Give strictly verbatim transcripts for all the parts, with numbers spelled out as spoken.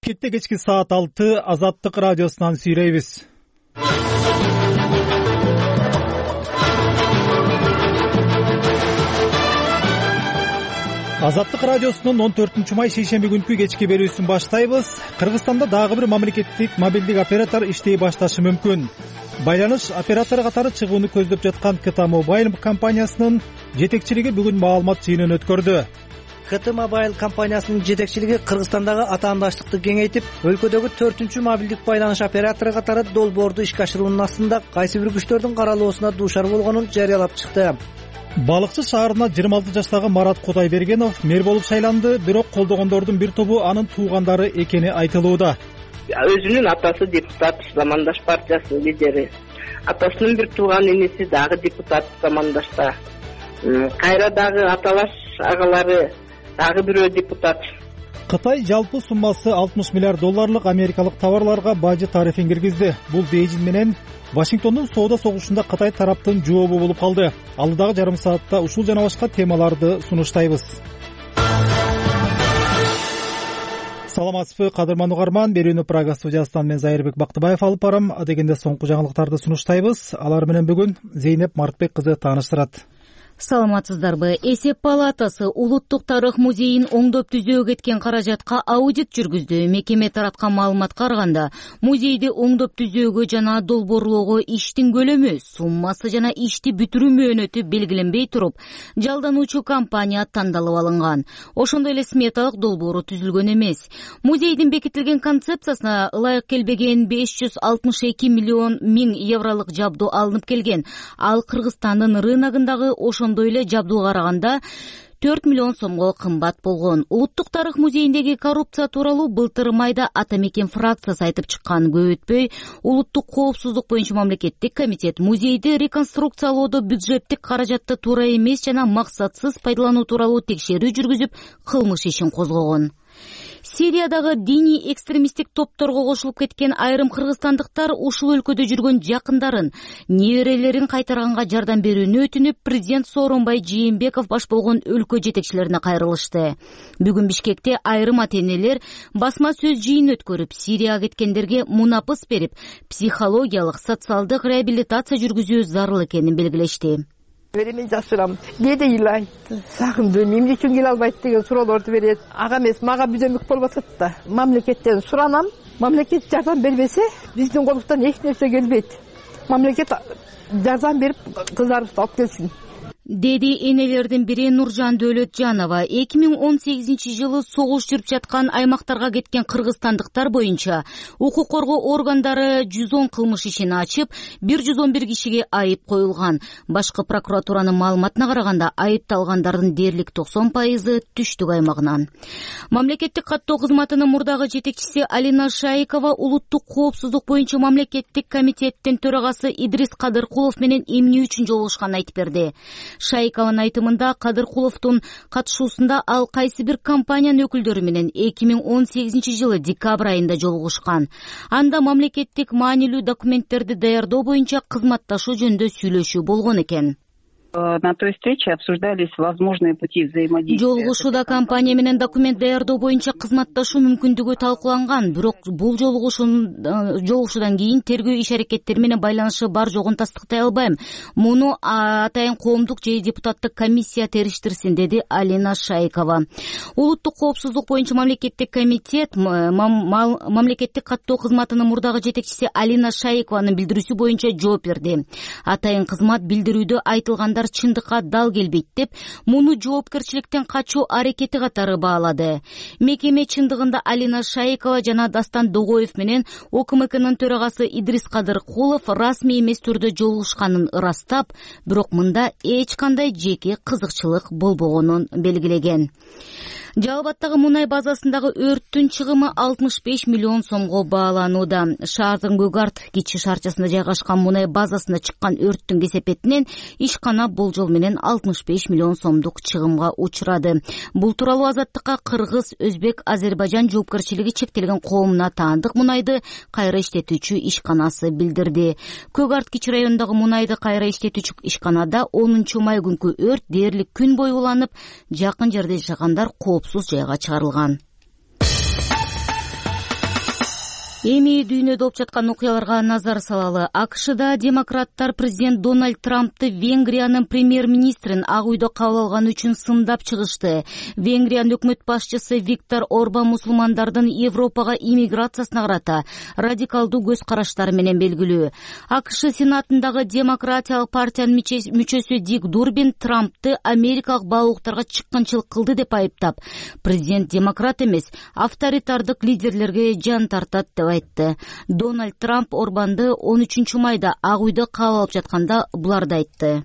Мамлекетте кечки саат алты Азаттык радиосунан сүйлөйбүз. Азаттык радиосунун он төртүнчү май шейшемби күнкү кечки берүүсүн баштайбыз. Кыргызстанда дагы бир мамлекеттик мобилдик оператор иштей башташы мүмкүн. Байланыш оператору катары чыгууну көздөп жаткан КТ Mobile компаниясынын жетекчилиги бүгүн маалымат жыйынын өткөрдү. КТ Mobile компаниясынын жетекчилиги Кыргызстандагы атаандаштыкты кеңейтип, өлкөдөгү төртүнчү мобилдик байланыш оператору катары долбоорду ишке ашыруунун астында кайсы бир күчтөрдүн каралуусуна дуушар болгонун жарыялап чыкты. Балыкчы шаарына жыйырма алты жаштагы Марат Кудайбергенов мэр болуп шайланды, бирок колдогондордун бир тобу анын туугандары экени айтылууда. Өзүнүн атасы депутат, Замандаш партиясынын лидери. Атасынын бир тууган иниси дагы депутат Замандашта. Кайра дагы аталаш агалары дагы бирөө депутат. Кытай жалпы суммасы алтымыш миллиард долларлык америкалык товарларга бажы тарифин киргизди. Бул Бейжин менен Вашингтондун соода согушунда Кытай тараптын жообу болуп калды. Алдагы жарым саатта ушул жана башка темаларды сунуштайбыз. Саламатсызбы, кадырман угарман. Берүүнү Прага студиясынан мен Зайырбек Бактыбаев алып барам. Адегенде соңку жаңылыктарды сунуштайбыз. Алар менен бүгүн Зейнеп Мартбек кызы тааныштырат. Саламатсыздарбы. Эсеп палатасы Улуттук тарых музейин оңдоп түзөө кеткен каражатка аудит жүргүздү. Мекеме тараткан маалыматка караганда, музейди оңдоп түзөөгө жана долбоорлоого иштин көлөмү, суммасы жана ишти бүтүрүү мөөнөтү белгиленбей туруп, жалдануучу компания тандалып алынган. Ошондой эле сметалык долбоору түзүлгөн эмес. Музейдин бекитилген концепциясына ылайык келбеген беш жүз алтымыш эки миллион миң евролук жабдуу алынып келген. Ал Кыргызстандын рыногундагы ошондой эле жабдууга караганда төрт миллион сомго кымбат болгон. Улуттук тарых музейиндеги коррупция тууралуу былтыр майда Атамекен фракциясы айтып чыккан. Көп өтпөй улуттук коопсуздук боюнча мамлекеттик комитет музейди реконструкциялоодо бюджеттик каражатты туура эмес жана максатсыз пайдалануу тууралуу текшерүү жүргүзүп, кылмыш ишин козгогон. Сириядагы диний экстремисттик топторго кошулуп кеткен айрым кыргызстандыктар ушул өлкөдө жүргөн жакындарын, неберелерин кайтарганга жардам берүүнү өтүнүп, президент Сооронбай Жээнбеков баш болгон өлкө жетекчилерине кайрылышты. Бүгүн Бишкекте айрым ата-энелер басма сөз жыйын өткөрүп, Сирияга кеткендерге мунапыс берип, психологиялык, социалдык реабилитация жүргүзүү зарыл экенин белгилешти. Мен жашырам. Кээде ыйлайт, сагындым, эмне үчүн келе албайт деген суроолорду берет. Ага эмес, мага бүзөмүк болуп атат да. Мамлекеттен суранам, мамлекет жардам бербесе, биздин колуктан эч нерсе келбейт. Мамлекет жардам берип, кыздарыбызды алып келсин. Деди энелердин бири Нуржан Дөөлөтжанова. эки миң он сегизинчи жылы согуш жүрүп жаткан аймактарга кеткен кыргызстандыктар боюнча укук коргоо органдары жүз он кылмыш ишин ачып, бир жүз он бир кишиге айып коюлган. Башкы прокуратуранын маалыматына караганда, айыпталгандардын дээрлик токсон пайызы түштүк аймагынан. Мамлекеттик каттоо кызматынын мурдагы жетекчиси Алина Шайкова улуттук коопсуздук боюнча мамлекеттик комитеттин төрагасы Идрис Кадыркулов менен эмне үчүн жолугушканын айтып берди. Шайкованын айтымында, Кадыркуловдун катышуусунда ал кайсы бир компаниянын өкүлдөрү менен эки миң он сегизинчи жылы декабрь айында жолугушкан. Анда мамлекеттик маанилүү документтерди даярдоо боюнча кызматташуу жөнүндө сүйлөшүү болгон экен. На той встрече обсуждались возможные пути взаимодействия. Жолугушууда компания менен документ даярдоо боюнча кызматташуу мүмкүндүгү талкууланган, бирок бул жолугушуудан кийин тергөө иш-аракеттери менен байланышы бар жогун тастыктай албайм. Муну атайын коомдук же депутаттык комиссия териштирсин, деди Алина Шайкова. Улуттук коопсуздук боюнча мамлекеттик комитет мамлекеттик каттоо кызматынын мурдагы жетекчиси Алина Шайкованын билдирүүсү боюнча жооп берди. Атайын кызмат билдирүүдө айтылгандар чындыкка дал келбейт деп, муну жоопкерчиликтен качуу аракети катары баалады. Мекеме чындыгында Алина Шайкова жана Дастан Догоев менен ОКМКнын төрагасы Идрис Кадыркулов расмий эмес түрдө жолугушканын ырастап, бирок мында эч кандай жеке кызыкчылык болбогонун белгилеген. Жалбаттагы мунай базасындагы өрттүн чыгымы алтымыш беш миллион сомго бааланууда. Шаардын Көгарт кичи шаарчасында жайгашкан мунай базасына чыккан өрттүн кесепетинен ишкана болжол менен алтымыш беш миллион сомдук чыгымга учурады. Бул тууралуу Азаттыкка Кыргыз, Өзбек, Азербайжан жоопкерчилиги чектелген коомуна таандык мунайды кайра иштетүүчү ишканасы билдирди. Көгарт кичи районундагы мунайды кайра иштетүүчү ишканада онунчу май күнкү өрт дээрлик күн бою уланып, жакын жерде жашагандар коопсуз жайга чыгарылган. Эми дүйнөдө болуп жаткан окуяларга назар салалы. АКШда демократтар президент Дональд Трампты Венгриянын премьер-министрин Ак үйдө кабыл алган үчүн сындап чыгышты. Венгриянын өкмөт башчысы Виктор Орбан мусулмандардын Европага иммиграциясына карата радикалдуу көз караштары менен белгилүү. АКШ Сенатындагы демократиялык партиянын мүчөсү Дик Дурбин Трампты америкалык баалуулуктарга чыккынчылык кылды деп айыптап, президент демократ эмес, авторитардык лидерлерге жан тартат деп айтты. Дональд Трамп Орбанды он үчүнчү майда Ак үйдө кабыл алып жатканда буларды айтты.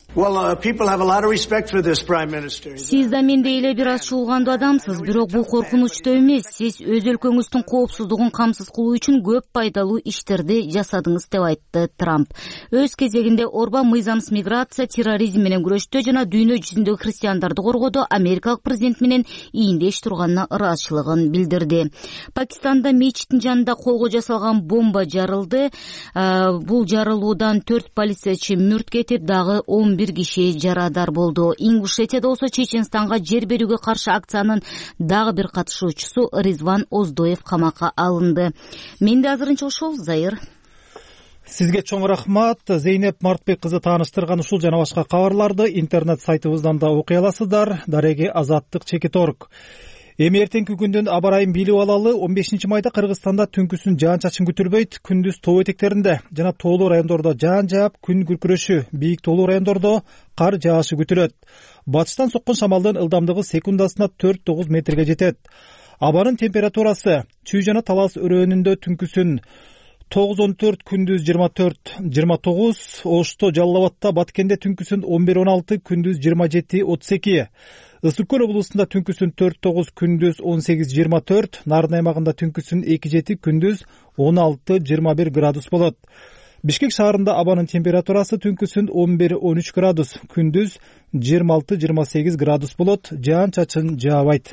Сиз да мендей эле бир аз чуулгандуу адамсыз, бирок бул коркунучтуу эмес. Сиз өз өлкөңүздүн коопсуздугун камсыз кылуу үчүн көп пайдалуу иштерди жасадыңыз деп айтты Трамп. Өз кезегинде Орбан мыйзамсыз миграция, терроризм менен күрөштө жана дүйнө жүзүндөгү христиандарды коргоодо америкалык президент менен ийиндеш турганына ыраазычылыгын билдирди. Пакистанда мечиттин жанында колго жасалган бомба жарылды. Бул жарылуудан төрт полициячы мүрт кетип, дагы он бир киши жарадар болду. Ингушетияда болсо Чеченстанга жер берүүгө каршы акциянын дагы бир катышуучусу Ризван Оздоев камакка алынды. Менде азырынча ошол. Зайыр. Сизге чоң рахмат. Зейнеп Мартбек кызы тааныштырган ушул жана башка кабарларды интернет сайтыбыздан да окуй аласыздар. Дареги Азаттык чекит орг. Эми эртеңки күндүн аба ырайын билип алалы. он бешинчи майда Кыргызстанда түнкүсүн жаан-чачын күтүлбөйт. Күндүз тоо этектеринде жана тоолуу райондордо жаан жаап, күн күркүрөшү, бийик тоолуу райондордо кар жаашы күтүлөт. Батыштан соккон шамалдын ылдамдыгы секундасына төрт тогуз метрге жетет. Абанын температурасы Чүй жана Талас өрөөнүндө түнкүсүн тогуз он төрт, күндүз жыйырма төрт жыйырма тогуз, Ошто, Жалал Абадта, Баткенде түнкүсүн он бир он алты, күндүз жыйырма жети отуз эки. Ысык көл облусунда түнкүсүн төрт тогуз, күндүз он сегиз жыйырма төрт, Нарын аймагында түнкүсүн эки жети, күндүз он алты жыйырма бир градус болот. Бишкек шаарында абанын температурасы түнкүсүн он бир он үч градус, күндүз жыйырма алты жыйырма сегиз градус болот. Жаан-чачын жаабайт.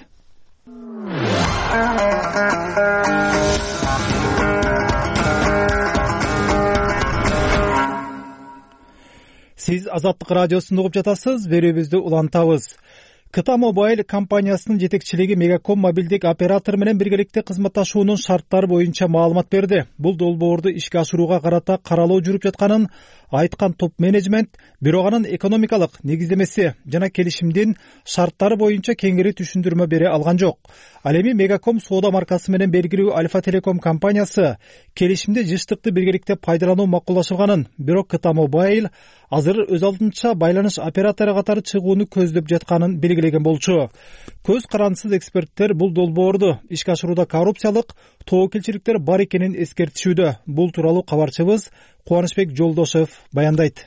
Сиз Азаттык радиосунда угуп жатасыз. Берүүбүздү улантабыз. Кыта Мобайл компаниясынын жетекчилиги Мегаком мобилдик оператор менен биргеликте кызматташуунун шарттары боюнча маалымат берди. Бул долбоорду ишке ашырууга карата каралоо жүрүп жатканын айткан топ менеджмент, бирок анын экономикалык негиздемеси жана келишимдин шарттары боюнча кеңири түшүндүрмө бере алган жок. Ал эми Мегаком соода маркасы менен белгилүү Альфа Телеком компаниясы келишимде жыштыкты биргеликте пайдалануу макулдашылганын, бирок Кыта Мобайл азыр өз алдынча байланыш оператору катары чыгууну көздөп жатканын белгилеген болчу. Көз карандысыз эксперттер бул долбоорду ишке ашырууда коррупциялык тобокелчиликтер бар экенин эскертишүүдө. Бул тууралуу кабарчыбыз Кубанычбек Жолдошев баяндайт.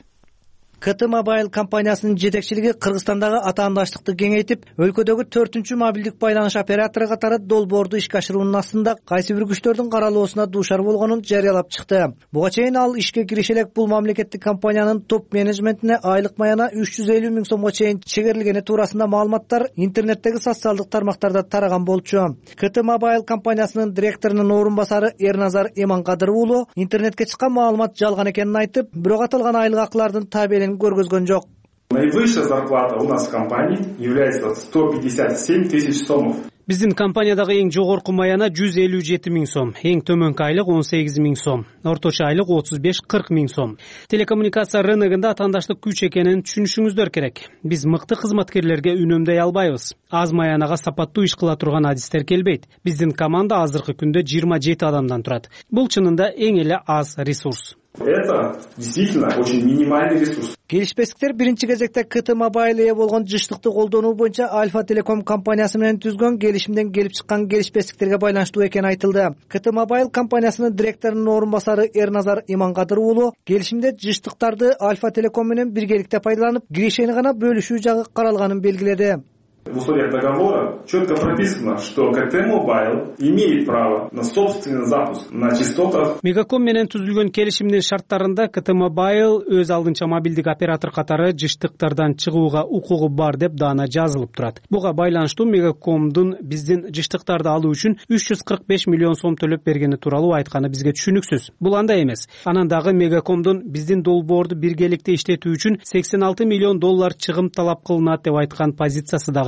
КТ Мобайл компаниясынын жетекчилиги Кыргызстандагы атаандаштыкты кеңейтип, өлкөдөгү төртүнчү мобилдик байланыш оператору катары долбоорду ишке ашыруунун астында кайсы бир күчтөрдүн каралоосуна дуушар болгонун жарыялап чыкты. Буга чейин ал ишке кириши элек бул мамлекеттик компаниянын топ менеджментине айлык маяна үч жүз элүү миң сомго чейин чегерилгени туурасында маалыматтар интернеттеги социалдык тармактарда тараган болчу. КТ Мобайл компаниясынын директорунун орун басары Эрназар Иманкадыр уулу интернетке чыккан маалымат жалган экенин айтып, бирок аталган айлык акылардын табелин көргөзгөн жок. Наивысшая зарплата у нас в компании является сто пятьдесят семь тысяч сомов. Биздин компаниядагы эң жогорку маяна жүз элүү жети миң сом, эң төмөнкү айлык он сегиз миң сом, орточо айлык отуз беш кырк миң сом. Телекоммуникация рыногунда атаандаштык күч экенин түшүнүшүңүздөр керек. Биз мыкты кызматкерлерге үнөмдөй албайбыз. Аз маянага сапаттуу иш кыла турган адистер келбейт. Биздин команда азыркы күндө жыйырма жети адамдан турат. Бул чынында эң эле аз ресурс. Это действительно очень минимальный ресурс. Келишпестиктер биринчи кезекте КТ Мобайл ээ болгон жыштыкты колдонуу боюнча Альфа Телеком компаниясы менен түзгөн келишимден келип чыккан келишпестиктерге байланыштуу экени айтылды. КТ Мобайл компаниясынын директорунун орун басары Эрназар Иманкадыр уулу келишимде жыштыктарды Альфа Телеком менен биргеликте пайдаланып, кирешени гана бөлүшүү жагы каралганын белгиледи. В условиях договора четко прописано, что КТ Мобайл имеет право на собственный запуск на частотах. Мегаком менен түзүлгөн келишимдин шарттарында КТ Мобайл өз алдынча мобилдик оператор катары жыштыктардан чыгууга укугу бар деп даана жазылып турат. Буга байланыштуу Мегакомдун биздин жыштыктарды алуу үчүн үч жүз кырк беш миллион сом төлөп бергени тууралуу айтканы бизге түшүнүксүз. Бул андай эмес. Анан дагы Мегакомдун биздин долбоорду биргеликте иштетүү үчүн сексен алты миллион доллар чыгым талап кылынат деп айткан позициясы дагы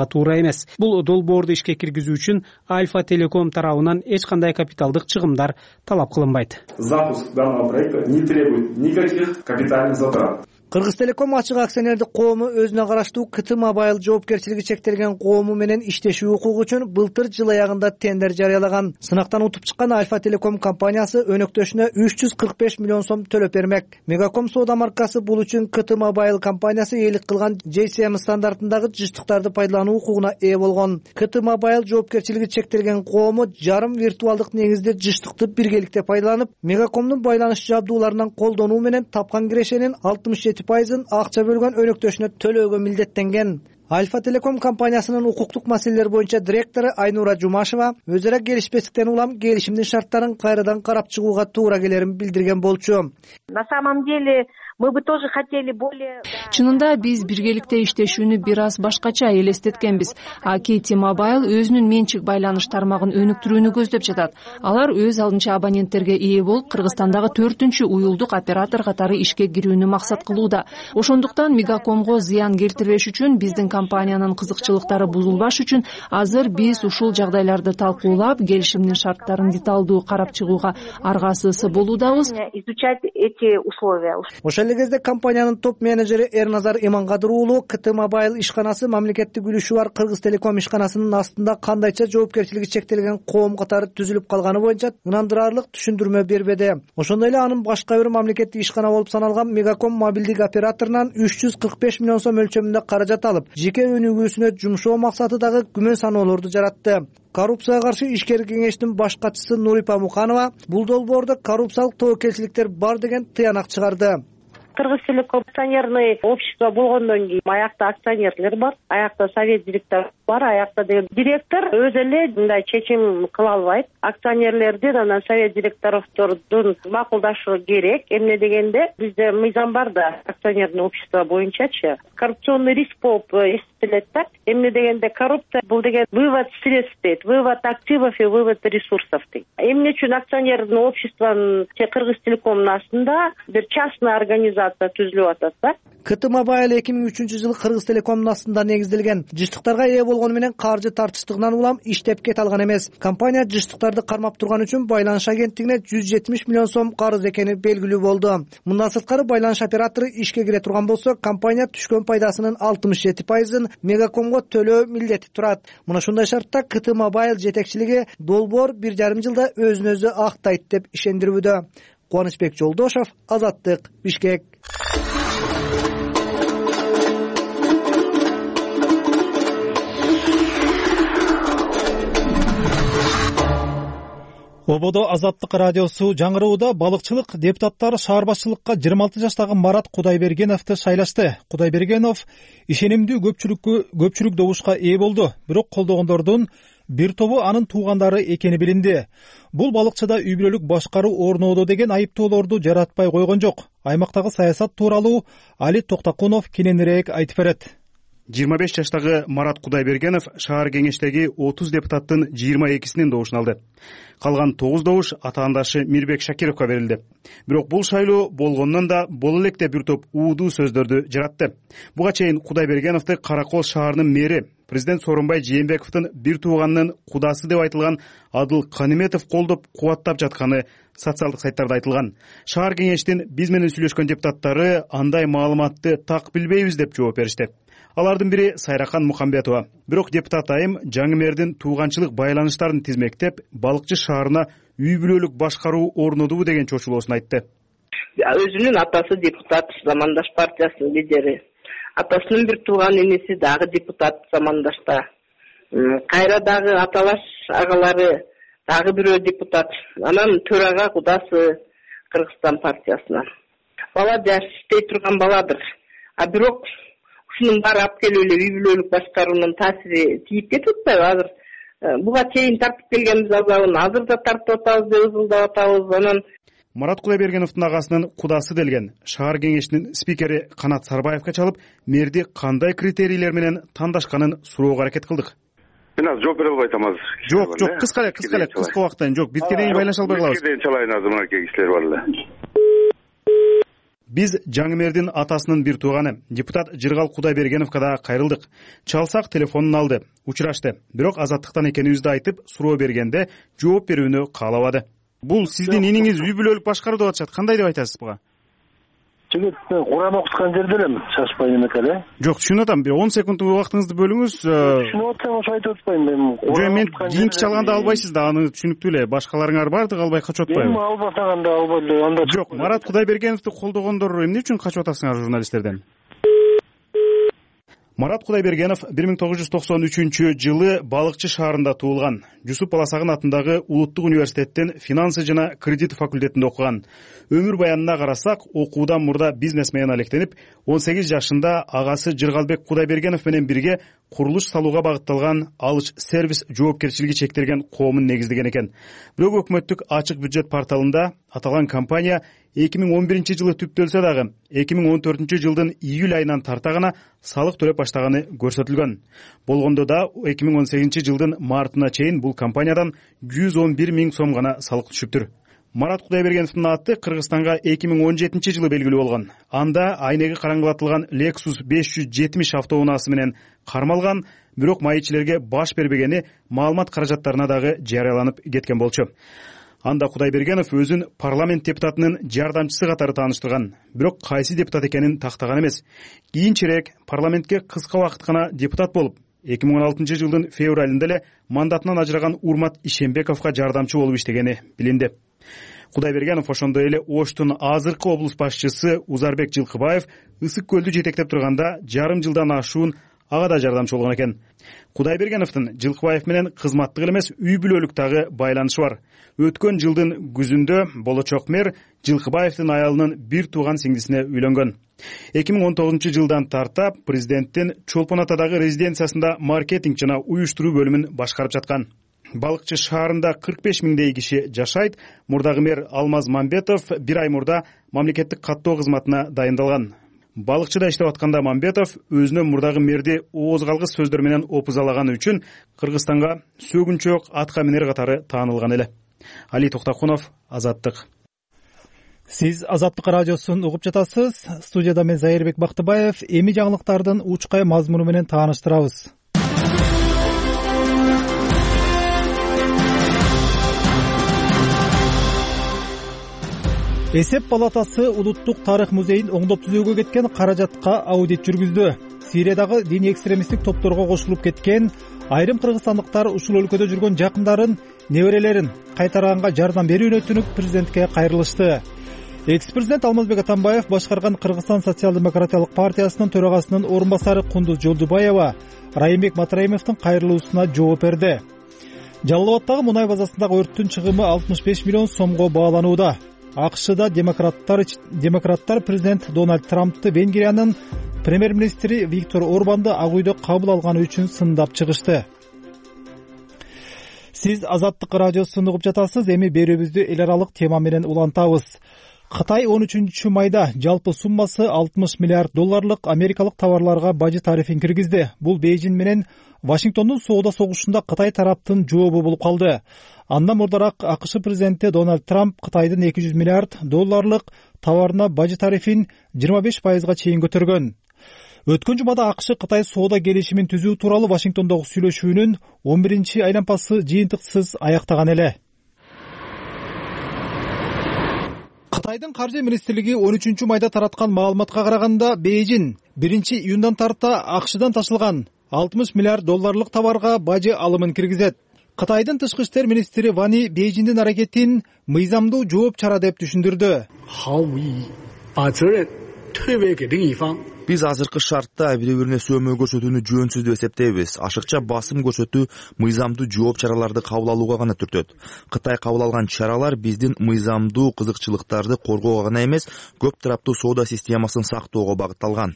туура эмес. Бул долбоорду ишке киргизүү үчүн Альфа Телеком тарабынан эч кандай капиталдык чыгымдар талап кылынбайт. Запуск данного проекта не требует никаких капитальных затрат. Кыргызтелеком ачык акционердик коому өзүнө караштуу КТ Мобайл жоопкерчилиги чектелген коому менен иштешүү укугу үчүн былтыр жыл аягында тендер жарыялаган. Сынактан утуп чыккан Альфа Телеком компаниясы өнөктөшүнө үч жүз кырк беш миллион сом төлөп бермек. Мегаком соода маркасы бул үчүн КТ Мобайл компаниясы ээлик кылган джей си эм стандартындагы жыштыктарды пайдалануу укугуна ээ болгон. КТ Мобайл жоопкерчилиги чектелген коому жарым виртуалдык негизде жыштыкты биргеликте пайдаланып, Мегакомдун байланыш жабдууларынан колдонуу менен тапкан кирешенин алтымыш жети пайызын акча бөлгөн өнөктөшүнө төлөөгө милдеттенген. Альфа Телеком компаниясынын укуктук маселелер боюнча директору Айнура Жумашева өз ара келишпестиктен улам келишимдин шарттарын кайрадан карап чыгууга туура келерин билдирген болчу. На самом деле мы бы тоже хотели более... Чынында биз биргеликте иштешүүнү бир аз башкача элестеткенбиз. А КТ Mobile өзүнүн менчик байланыш тармагын өнүктүрүүнү көздөп жатат. Алар өз алдынча абоненттерге ээ болуп, Кыргызстандагы төртүнчү уюлдук оператор катары ишке кирүүнү максат кылууда. Ошондуктан Мегакомго зыян келтирбеш үчүн, биздин компаниянын кызыкчылыктары бузулбаш үчүн азыр биз ушул жагдайларды талкуулап, келишимдин шарттарын деталдуу карап чыгууга аргасыз болуудабыз. Изучать эти условия. Ошол кезде компаниянын топ менеджери Эрназар Имангадыр уулу КТ Mobile ишканасы мамлекеттик үлүшү бар Кыргызтелеком ишканасынын астында кандайча жоопкерчилиги чектелген коом катары түзүлүп калганы боюнча ынандырарлык түшүндүрмө бербеди. Ошондой эле анын башка бир мамлекеттик ишкана болуп саналган Мегаком мобилдик операторунан үч жүз кырк беш миллион сом өлчөмүндө каражат алып, жеке өнүгүүсүнө жумшоо максатыдагы күмөн саноолорду жаратты. Коррупцияга каршы ишкер кеңештин баш катчысы Нурипа Муканова бул долбоордо коррупциялык тобокелчиликтер бар деген тыянак чыгарды. Кыргызтелеком акционерный общество болгондон кийин аякта акционерлер бар, аякта совет директор бар, аякта деген директор өзү эле мындай чечим кыла албайт. Акционерлердин анан совет директордун макулдашы керек. Эмне дегенде бизде мыйзам бар да, акционерный общество боюнчачы коррупционный риск болуп эсептелет да. Эмне дегенде коррупция бул деген вывод средств дейт, вывод активов и вывод ресурсов дейт. Эмне үчүн акционерный обществонун Кыргызтелекомдун астында бир частный организация түзүлүп атат да. КТ Mobile эки миң үчүнчү жылы Кыргызтелекомдун астында негизделген. Жыштыктарга ээ болгону менен каржы тартыштыгынан улам иштеп кете алган эмес. Компания жыштыктарды кармап турган үчүн байланыш агенттигине жүз жетимиш миллион сом карыз экени белгилүү болду. Мындан сырткары байланыш оператору ишке кире турган болсо, компания түшкөн пайдасынын алтымыш жети пайызын Мегакомго төлөө милдети турат. Мына ушундай шартта КТ Mobile жетекчилиги долбоор бир жарым жылда өзүн өзү актайт деп ишендирүүдө. Кубанычбек Жолдошов, Азаттык, Бишкек. Ободо Азаттык радиосу жаңырууда балыкчылык депутаттары шаар башчылыкка жыйырма алты жаштагы Марат Кудайбергеновду шайлашты. Кудайбергенов ишенимдүү көпчүлүккө көпчүлүк добушка ээ болду. Бирок колдогондордун бир тобу анын туугандары экени билинди. Бул балыкчыда үй бүлөлүк башкаруу орноодо деген айыптоолорду жаратпай койгон жок. Аймактагы саясат тууралуу Али Токтакунов кененирээк айтып берет. жыйырма беш жаштагы Марат Кудайбергенов шаар кеңештеги отуз депутаттын жыйырма экисинин добушун алды. Калган тогуз добуш атаандашы Мирбек Шакировго берилди. Бирок бул шайлоо болгондон да боло электе бир топ уудуу сөздөрдү жаратты. Буга чейин Кудайбергеновду Каракол шаарынын мэри президент Сооронбай Жээнбековдун бир тууганынын кудасы деп айтылган Адыл Каниметов колдоп кубаттап жатканы социалдык сайттарда айтылган. Шаар кеңештин биз менен сүйлөшкөн депутаттары андай маалыматты так билбейбиз деп жооп беришти. Алардын бири Сайракан Мухамбетова. Бирок депутат айым жаңы мэрдин тууганчылык байланыштарын тизмектеп, балыкчы шаарына үй бүлөлүк башкаруу орнодубу деген чочулоосун айтты. Өзүнүн атасы депутат, Замандаш партиясынын лидери. Атасынын бир тууган энеси дагы депутат Замандашта. Кайра дагы аталаш агалары дагы бирөө депутат. Анан төрага кудасы Кыргызстан партиясынан. Бала жаш иштей турган баладыр. А бирок ушунун баары алып келип эле үй бүлөлүк башкаруунун таасири тийип кетип атпайбы азыр? Буга чейин тартып келгенбиз азабын, азыр да тартып атабыз деп ызылдап атабыз. Анан Марат Кудайбергеновдун агасынын кудасы делген шаар кеңешинин спикери Канат Сарбаевка чалып, мэрди кандай критерийлер менен тандашканын суроого аракет кылдык. Мен азыр жооп бере албай атам азыр. Жок, жок, кыска эле, кыска эле, кыска убакыттан жок. Битке дейин байланыша албай калабыз. Битке дейин чалайын азыр, мына кегичлер бар эле. Биз жаңы мэрдин атасынын бир тууганы депутат Жыргал Кудайбергеновго да кайрылдык. Чалсак телефонун алды, учурашты. Бирок азаттыктан экенибизди айтып, суроо бергенде жооп берүүнү каалабады. Бул сиздин иниңиз үй бүлөлүк башкарууду атышат. Кандай деп айтасыз буга? Жигит, мен Куран окуткан жерде элем, шашпай эмек эле. Жок, түшүнүп атам. Бир он секундтук убактыңызды бөлүңүз. Түшүнүп атсам ошо айтып атпайм мен. Жок, мен кийинки чалганда албайсыз да, аны түшүнүктүү эле. Башкаларыңар бардык, албай качып атпайбы? Эми албасаганда албай эле, анда. Жок, Марат Кудайбергеновду колдогондор эмне үчүн качып атасыңар журналисттерден? Марат Кудайбергенов бир миң тогуз жүз токсон үчүнчү жылы Балыкчы шаарында туулган. Жусуп Баласагын атындагы Улуттук университеттин финансы жана кредит факультетинде окуган. Өмүр баянына карасак, окуудан мурда бизнес менен алектенип, он сегиз жашында агасы Жыргалбек Кудайбергенов менен бирге курулуш салууга багытталган Алыч сервис жоопкерчилиги чектелген коомун негиздеген экен. Бирок өкмөттүк ачык бюджет порталында аталган компания эки миң он биринчи жылы түптөлсө дагы эки миң он төртүнчү жылдын июль айынан тарта гана салык төлөп баштаганы көрсөтүлгөн. Болгондо да эки миң он сегизинчи жылдын мартына чейин бул компаниядан жүз он бир миң сом гана салык түшүптүр. Марат Кудайбергеновдун аты Кыргызстанга эки миң он жетинчи жылы белгилүү болгон. Анда айнеги караңгылатылган Lexus беш жүз жетимиш автоунаасы менен кармалган, бирок маекчилерге баш бербегени маалымат каражаттарына дагы жарыяланып кеткен болчу. Анда Кудайбергенов өзүн парламент депутатынын жардамчысы катары тааныштырган, бирок кайсы депутат экенин тактаган эмес. Кийинчерээк парламентке кыска убакыт гана депутат болуп, эки миң он алтынчы жылдын февралында эле мандатынан ажыраган Урмат Ишембековго жардамчы болуп иштегени билинди. Кудайбергенов ошондой эле Оштун азыркы облус башчысы Узарбек Жылкыбаев Ысык көлдү жетектеп турганда жарым жылдан ашуун ага да жардамчы болгон экен. Кудайбергеновдун Жылкыбаев менен кызматтык эле эмес, үй бүлөлүк дагы байланышы бар. Өткөн жылдын күзүндө болочок мэр Жылкыбаевдин аялынын бир тууган сиңдисине үйлөнгөн. эки миң он тогузунчу жылдан тарта президенттин Чолпон Атадагы резиденциясында маркетинг жана уюштуруу бөлүмүн башкарып жаткан. Балыкчы шаарында кырк беш миңдей киши жашайт. Мурдагы мэр Алмаз Мамбетов бир ай мурда мамлекеттик каттоо кызматына дайындалган. Балыкчыда иштеп атканда Мамбетов өзүнө мурдагы мэрди ооз калгыс сөздөр менен опузалаганы үчүн Кыргызстанга сөгүнчөк атка минер катары таанылган эле. Али Токтокунов, Азаттык. Сиз Азаттык радиосун угуп жатасыз. Студияда мен Зайырбек Бактыбаев. Эми жаңылыктардын учкай мазмуну менен тааныштырабыз. Эсеп палатасы Улуттук тарых музейин оңдоп түзүүгө кеткен каражатка аудит жүргүздү. Сириядагы диний экстремисттик топторго кошулуп кеткен айрым кыргызстандыктар ушул өлкөдө жүргөн жакындарын, неберелерин кайтарганга жардам берүүнү өтүнүп президентке кайрылышты. Экс-президент Алмазбек Атамбаев башкарган Кыргызстан социал-демократиялык партиясынын төрагасынын орун басары Кундуз Жолдубаева Райымбек Матраимовдун кайрылуусуна жооп берди. Жалал Абаддагы мунай базасындагы өрттүн чыгымы алтымыш беш миллион сомго бааланууда. АКШда демократтар демократтар президент Дональд Трампты Венгриянын премьер-министри Виктор Орбанды ак үйдө кабыл алганы үчүн сындап чыгышты. Сиз Азаттык радиосун угуп жатасыз. Эми берүүбүздү эл аралык тема менен улантабыз. Кытай он үчүнчү майда жалпы суммасы алтымыш миллиард долларлык америкалык товарларга бажы тарифин киргизди. Бул Бейжин менен Вашингтондун соода согушунда Кытай тараптын жообу болуп калды. Андан мурдараак АКШ президенти Дональд Трамп Кытайдын эки жүз миллиард долларлык товарына бажы тарифин жыйырма беш пайызга чейин көтөргөн. Өткөн жумада АКШ Кытай соода келишимин түзүү тууралуу Вашингтондогу сүйлөшүүнүн он биринчи айланпасы жыйынтыксыз аяктаган эле. Кытайдын каржы министрлиги он үчүнчү майда тараткан маалыматка караганда, Бейжин биринчи июндан тарта АКШдан ташылган алтымыш миллиард долларлык товарга бажы алымын киргизет. Кытайдын тышкы иштер министри Вани Бейжиндин аракетин мыйзамдуу жооп чара деп түшүндүрдү. Биз азыркы шартта бири-бирине сөмө көрсөтүүнү жөнсүз деп эсептейбиз. Ашыкча басым көрсөтүү мыйзамдуу жооп чараларды кабыл алууга гана түртөт. Кытай кабыл алган чаралар биздин мыйзамдуу кызыкчылыктарды коргоого гана эмес, көп тараптуу соода системасын сактоого багытталган.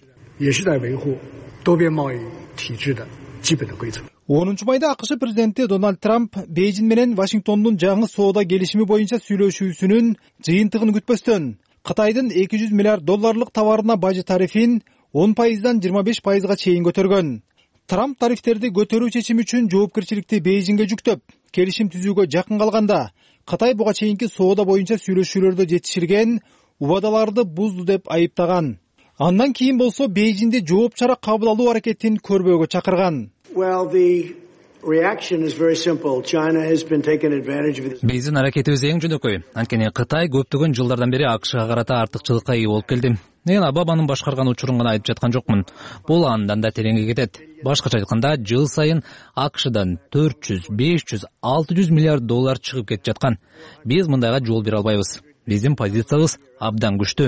онунчу майда АКШ президенти Дональд Трамп Бейжин менен Вашингтондун жаңы соода келишими боюнча сүйлөшүүсүнүн жыйынтыгын күтпөстөн Кытайдын эки жүз миллиард долларлык товарына бажы тарифин он пайыздан жыйырма беш пайызга чейин көтөргөн. Трамп тарифтерди көтөрүү чечими үчүн жоопкерчиликти Бейжинге жүктөп, келишим түзүүгө жакын калганда, Кытай буга чейинки соода боюнча сүйлөшүүлөрдө жетишилген убадаларды бузду деп айыптаган. Андан кийин болсо Бейжиңде жооп чара кабыл алуу аракетин көрбөөгө чакырган. Биздин аракетибиз эң жөнөкөй. Анткени Кытай көптөгөн жылдардан бери АКШга карата артыкчылыкка ээ болуп келди. Мен Обаманын башкарган учурун гана айтып жаткан жокмун. Бул андан да тереңге кетет. Башкача айтканда, жыл сайын АКШдан төрт жүз, беш жүз, алты жүз миллиард доллар чыгып кетип жаткан. Биз мындайга жол бере албайбыз. Биздин позициябыз абдан күчтүү.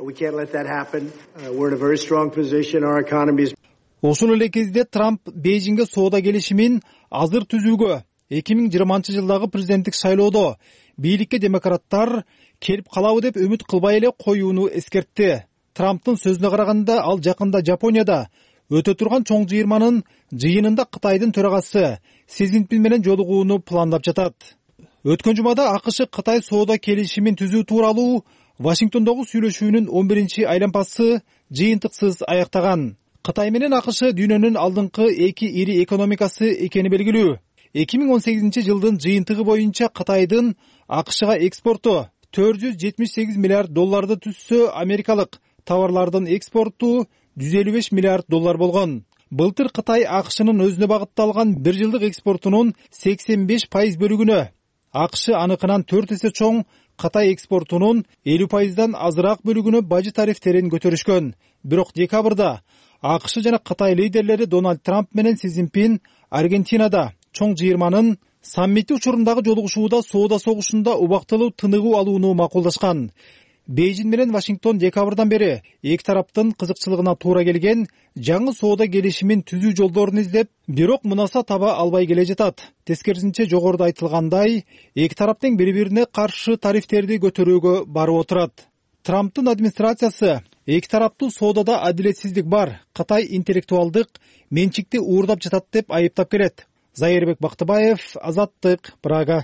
Ошол эле кезде Трамп Бейжиңге соода келишимин азыр түзүүгө эки миң жыйырманчы жылдагы президенттик шайлоодо бийликке демократтар келип калабы деп үмүт кылбай эле коюуну эскертти. Трамптын сөзүнө караганда, ал жакында Жапонияда өтө турган чоң жыйырманын жыйынында Кытайдын төрагасы Си Цзиньпин менен жолугууну пландап жатат. Өткөн жумада АКШ Кытай соода келишимин түзүү тууралуу Вашингтондогу сүйлөшүүнүн он биринчи айланпасы жыйынтыксыз аяктаган. Кытай менен АКШ дүйнөнүн алдыңкы эки ири экономикасы экени белгилүү. эки миң он сегизинчи жылдын жыйынтыгы боюнча Кытайдын АКШга экспорту төрт жүз жетимиш сегиз миллиард долларды түзсө, америкалык товарлардын экспорту жүз элүү беш миллиард доллар болгон. Былтыр Кытай АКШнын өзүнө багытталган бир жылдык экспортунун сексен беш пайыз бөлүгүнө, АКШ аныкынан төрт эсе чоң Кытай экспортунун элүү пайыздан азыраак бөлүгүнө бажы тарифтерин көтөрүшкөн. Бирок декабрда АКШ жана Кытай лидерлери Дональд Трамп менен Си Цзиньпин Аргентинада чоң жыйырманын саммити учурундагы жолугушууда соода согушунда убактылуу тыныгуу алууну макулдашкан. Бейжиң менен Вашингтон декабрдан бери эки тараптын кызыкчылыгына туура келген жаңы соода келишимин түзүү жолдорун издеп, бирок мунаса таба албай келе жатат. Тескерисинче, жогоруда айтылгандай, эки тарап тең бири-бирине каршы тарифтерди көтөрүүгө барып отурат. Трамптын администрациясы эки тараптуу соодада адилетсиздик бар, Кытай интеллектуалдык менчикти уурдап жатат деп айыптап келет. Зайырбек Бактыбаев, Азаттык, Прага.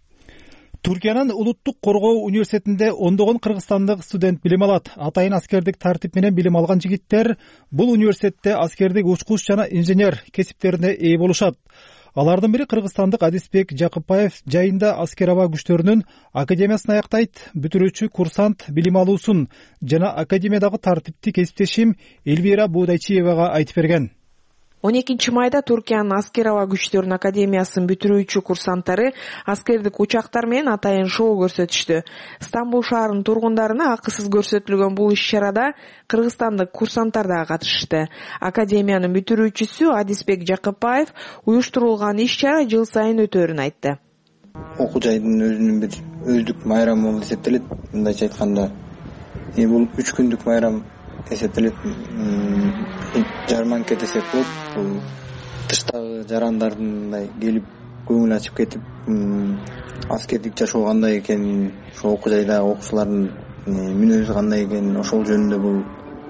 Түркиянын улуттук коргоо университетинде ондогон кыргызстандык студент билим алат. Атайын аскердик тартип менен билим алган жигиттер бул университетте аскердик учкуч жана инженер кесиптерине ээ болушат. Алардын бири кыргызстандык Адисбек Жакыпбаев жайында аскер аба күчтөрүнүн академиясын аяктайт. Бүтүрүүчү курсант билим алуусун жана академиядагы тартипти кесиптешим Эльвира Будайчиевага айтып берген. он экинчи майда Туркиянын аскер аба күчтөрүнүн академиясынын бүтүрүүчү курсанттары аскердик учактар менен атайын шоу көрсөтүштү. Стамбул шаарынын тургундарына акысыз көрсөтүлгөн бул иш-чарада кыргызстандык курсанттар да катышты. Академиянын бүтүрүүчүсү Адисбек Жакыпбаев уюштурулган иш-чара жыл сайын өтөөрүн айтты. Окуу жайдын өзүнүн бир өздүк майрамы болуп эсептелет. Мындайча айтканда, бул үч күндүк майрам эсептелет. Жарманка десек болот. Бул тыштагы жарандардын мындай келип көңүл ачып кетип, аскердик жашоо кандай экенин, ошо окуу жайдагы окуучулардын мүнөзү кандай экенин, ошол жөнүндө бул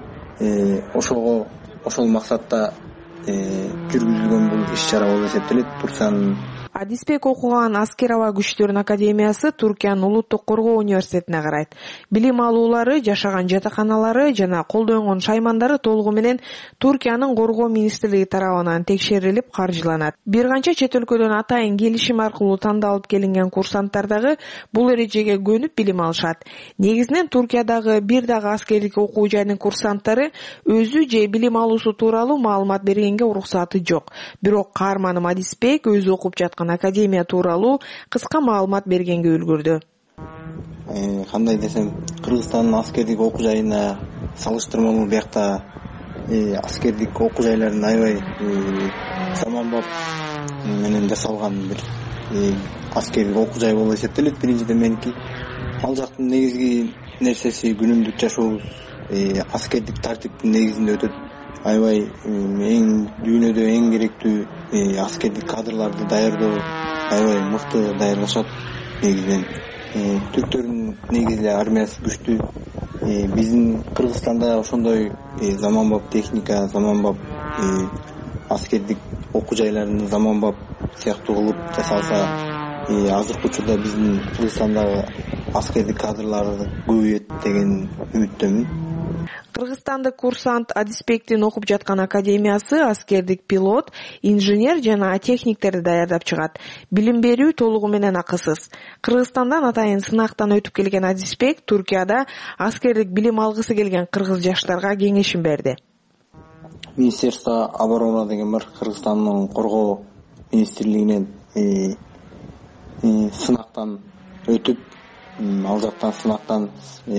ошого ошол максатта жүргүзүлгөн бул иш-чара болуп эсептелет. Туркиянын Адисбек окуган аскер аба күчтөрүнүн академиясы Туркиянын улуттук коргоо университетине карайт. Билим алуулары, жашаган жатаканалары жана колдонгон шаймандары толугу менен Туркиянын коргоо министрлиги тарабынан текшерилип каржыланат. Бир канча чет өлкөдөн атайын келишим аркылуу тандалып келинген курсанттар дагы бул эрежеге көнүп билим алышат. Негизинен Туркиядагы бир дагы аскердик окуу жайынын курсанттары өзү же билим алуусу тууралуу маалымат бергенге уруксаты жок. Бирок каарманым Адисбек өзү окуп жаткан академия тууралуу кыска маалымат бергенге үлгүрдү. Кандай десем, Кыргызстандын аскердик окуу жайына салыштырмалуу биякта аскердик окуу жайларын аябай заманбап менен жасалган бир аскердик окуу жай болуп эсептелет. Биринчиден меники ал жактын негизги нерсеси күнүмдүк жашообуз аскердик тартиптин негизинде өтөт. Аябай эң дүйнөдө эң керектүү аскердик кадрларды даярдоо аябай мыкты даярдашат. Негизинен түрктөрдүн негизи армиясы күчтүү. Биздин Кыргызстанда ошондой заманбап техника, заманбап аскердик окуу жайларын заманбап сыяктуу кылып жасалса, азыркы учурда биздин Кыргызстандагы аскердик кадрлар көбөйөт деген үмүттөмүн. Кыргызстандык курсант Адисбектин окуп жаткан академиясы аскердик пилот, инженер жана техниктерди даярдап чыгат. Билим берүү толугу менен акысыз. Кыргызстандан атайын сынактан өтүп келген Адисбек Туркияда аскердик билим алгысы келген кыргыз жаштарга кеңешин берди. Министерство обороны деген бар, Кыргызстандын коргоо министрлигинен сынактан өтүп, ал жактан сынактан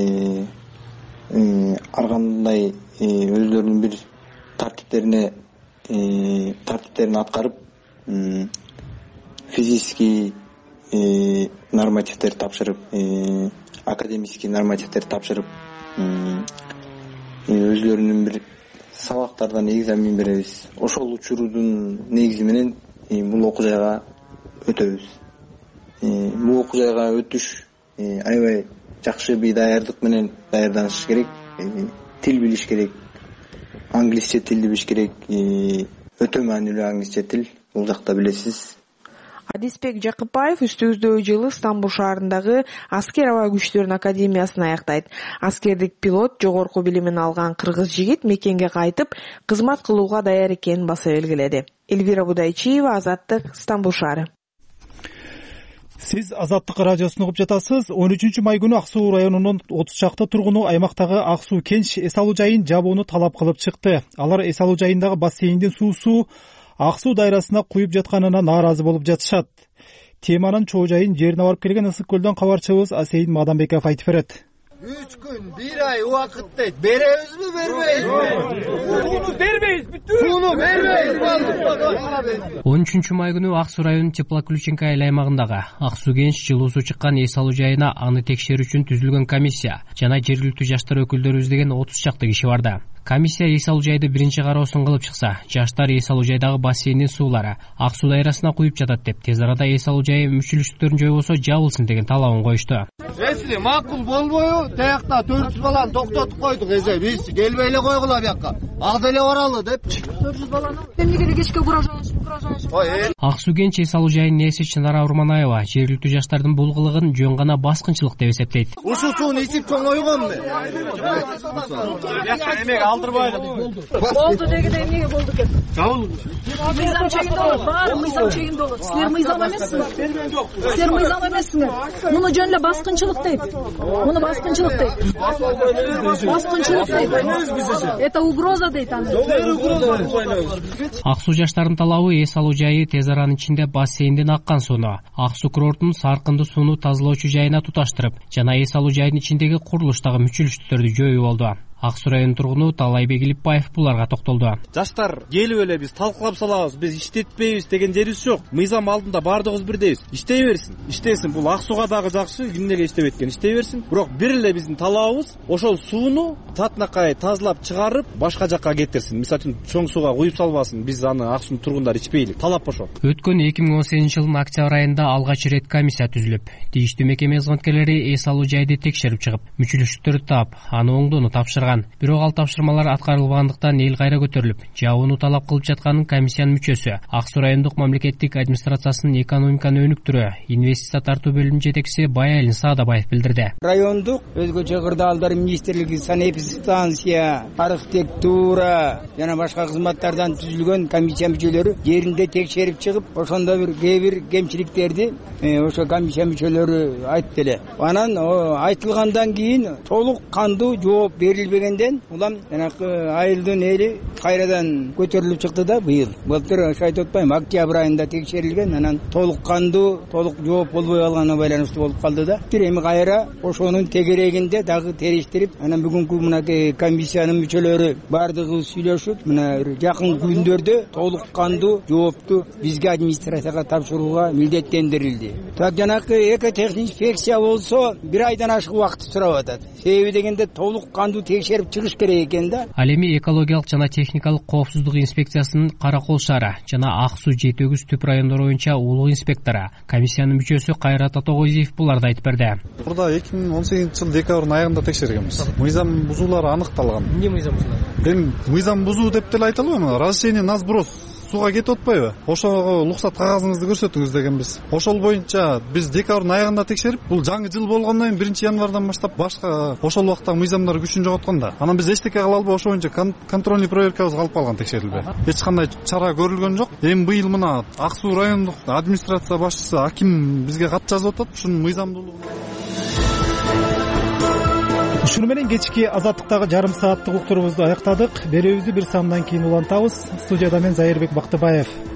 ар кандай өздөрүнүн бир тартиптерине тартиптерин аткарып, физический нормативдер тапшырып, академический нормативдер тапшырып, өздөрүнүн бир сабактардан экзамен беребиз. Ошол учурдун негизи менен бул окуу жайга өтөбүз. Бул окуу жайга өтүш аябай жакшы бир даярдык менен даярданыш керек. Тил билиш керек. Англисче тилди билиш керек. Өтө маанилүү англисче тил. Бул жакта билесиз. Адисбек Жакыпаев үстүбүздөгү жылы Стамбул шаарындагы Аскер аба күчтөрүнүн академиясын аяктайт. Аскердик пилот жогорку билимин алган кыргыз жигит мекенге кайтып, кызмат кылууга даяр экенин баса белгиледи. Эльвира Будайчиева, Азаттык, Стамбул шаары. Сиз Азаттык радиосун угуп жатасыз. он үчүнчү май күнү Ак Суу районунун отуз чакты тургуну аймактагы Ак Суу Кенч эс алуу жайын жабууну талап кылып чыкты. Алар эс алуу жайындагы бассейндин суусу Ак Суу дайрасына куюп жатканына нааразы болуп жатышат. Теманын чоо жайын жерине барып келген Ысык көлдөн кабарчыбыз Асейин Мадамбеков айтып берет. үч күн, бир ай убакыт дейт. Беребизби, бербейбизби? Сууну бербейбиз, бүттү. Сууну бербейбиз. он үчүнчү май күнү Ак Суу районунун Теплоключенко айыл аймагындагы Ак Суу Кенч жылуу суу чыккан эс алуу жайына аны текшерүү үчүн түзүлгөн комиссия жана жергиликтүү жаштар өкүлдөрү издеген отуз чакты киши барды. Комиссия эс алуу жайды биринчи кароосун кылып чыкса, жаштар эс алуу жайдагы бассейндин суулары Ак Суу дайрасына куюп жатат деп, тез арада эс алуу жайы мүчүлүштүктөрүн жойбосо жабылсын деген талабын коюшту. Эсли макул болбойбу? Таякта төрт жүз баланы токтотуп койдук эже. Биз келбей эле койгула бияка. Ак эле баралы деп. төрт жүз баланы эмнеге эле кечке куражайсың? Ак Суу Кенч эс алуу жайынын ээси Чынара Урманаева жергиликтүү жаштардын бул кылыгын жөн гана баскынчылык деп эсептейт. Ушул сууну ичип чоңойгонмун. Болду дегенде эмнеге болду экен? Жабыл. Мыйзам чегинде болот, баары мыйзам чегинде болот. Силер мыйзам эмессиңер. Силер мыйзам эмессиңер. Муну жөн эле баскынчылык дейт. Муну баскынчылык дейт. Баскынчылык дейт. Это угроза дейт аны. Ак Суу жаштарынын талабы эс алуу жайы тез аранын ичинде бассейнден аккан сууну Ак Суу курортунун саркынды сууну тазалоочу жайына туташтырып, жана эс алуу жайынын ичиндеги курулуштагы мүчүлүштүктөрдү жоюу болду. Ак Суу районунун тургуну Талайбек Илипбаев буларга токтолду. Жаштар келип эле биз талкуулап салабыз, биз иштетпейбиз деген жерибиз жок. Мыйзам алдында бардыгыбыз бирдейбиз. Иштей берсин, иштесин. Бул Ак Сууга дагы жакшы, эмнеге иштебейт экен, иштей берсин. Бирок бир эле биздин талабыбыз ошол сууну татынакай тазалап чыгарып, башка жакка кетирсин. Мисалы үчүн чоң сууга куюп салбасын. Биз аны Ак Суунун тургундары ичпейлик. Талап ошол. Өткөн эки миң он сегизинчи жылдын октябрь айында алгач ирет комиссия түзүлүп, тийиштүү мекеме кызматкерлери эс алуу жайды текшерип чыгып, мүчүлүштүктөрдү таап, аны оңдоону тапшырган. Бирок ал тапшырмалар аткарылбагандыктан эл кайра көтөрүлүп, жабууну талап кылып жатканын комиссиянын мүчөсү, Ак Суу райондук мамлекеттик администрациясынын экономиканы өнүктүрүү, инвестиция тартуу бөлүмүнүн жетекчиси Баялин Саадабаев билдирди. Райондук өзгөчө кырдаалдар министрлиги, санэпидстанция, архитектура жана башка кызматтардан түзүлгөн комиссия мүчөлөрү жеринде текшерип чыгып, ошондо бир кээ бир кемчиликтерди ошо комиссия мүчөлөрү айтты эле. Анан айтылгандан кийин толук кандуу жооп берилбегенден улам жанакы айылдын эли кайрадан көтөрүлүп чыкты да быйыл. Былтыр ошо айтып атпайм, октябрь айында текшерилген, анан толук кандуу, толук жооп болбой калганына байланыштуу болуп калды да. Эми кайра ошонун тегерегинде дагы териштирип, анан бүгүнкү мынакей комиссиянын мүчөлөрү бардыгы сүйлөшүп, мына жакын күндөрдө толук кандуу жоопту бизге администрацияга тапшырууга милдеттендирилди. Так жанакы экотехинспекция болсо бир айдан ашык убакыт сурап атат. Себеби дегенде толук кандуу текшерип чыгыш керек экен да. Ал эми экологиялык жана техникалык коопсуздук инспекциясынын Каракол шаары жана Ак Суу Жети Өгүз Түп райондору боюнча улуг инспектору, комиссиянын мүчөсү Кайрат Атогозиев буларды айтып берди. Мурда эки миң он сегизинчи жылы декабрдын айында текшергенбиз. Мыйзам бузуулары аныкталган. Эмне мыйзам бузуулары? Эми мыйзам бузуу деп деле айта албайм. Разрешение на сброс сууга кетип атпайбы, ошого уруксат кагазыңызды көрсөтүңүз дегенбиз. Ошол боюнча биз декабрдын аягында текшерип, бул жаңы жыл болгондон кийин биринчи январдан баштап башка ошол убактагы мыйзамдар күчүн жоготкон да. Анан биз эчтеке кыла албай ошо боюнча контрольный проверкабыз калып калган текшерилбей. Эч кандай чара көрүлгөн жок. Эми быйыл мына Ак Суу райондук администрация башчысы Аким бизге кат жазып атат ушунун мыйзамдуулугун. Ушуну менен кечки азаттыктагы жарым сааттык уктуруубузду аяктадык. Берүүбүздү бир саамдан кийин улантабыз. Студияда мен Зайырбек Бактыбаев.